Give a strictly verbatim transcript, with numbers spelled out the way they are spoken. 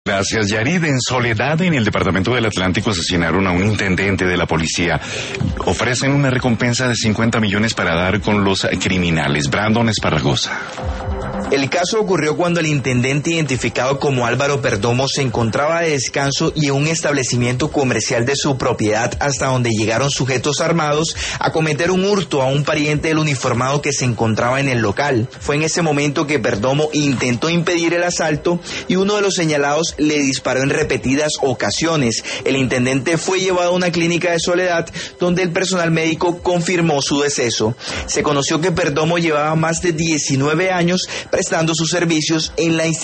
Gracias, Yarid. En Soledad, en el departamento del Atlántico, asesinaron a un intendente de la policía. Ofrecen una recompensa de cincuenta millones para dar con los criminales. Brandon Esparragosa. El caso ocurrió cuando el intendente, identificado como Álvaro Perdomo, se encontraba de descanso y en un establecimiento comercial de su propiedad, hasta donde llegaron sujetos armados a cometer un hurto a un pariente del uniformado que se encontraba en el local. Fue en ese momento que Perdomo intentó impedir el asalto y uno de los señalados le disparó en repetidas ocasiones. El intendente fue llevado a una clínica de Soledad, donde el personal médico confirmó su deceso. Se conoció que Perdomo llevaba más de diecinueve años prestando sus servicios en la institución.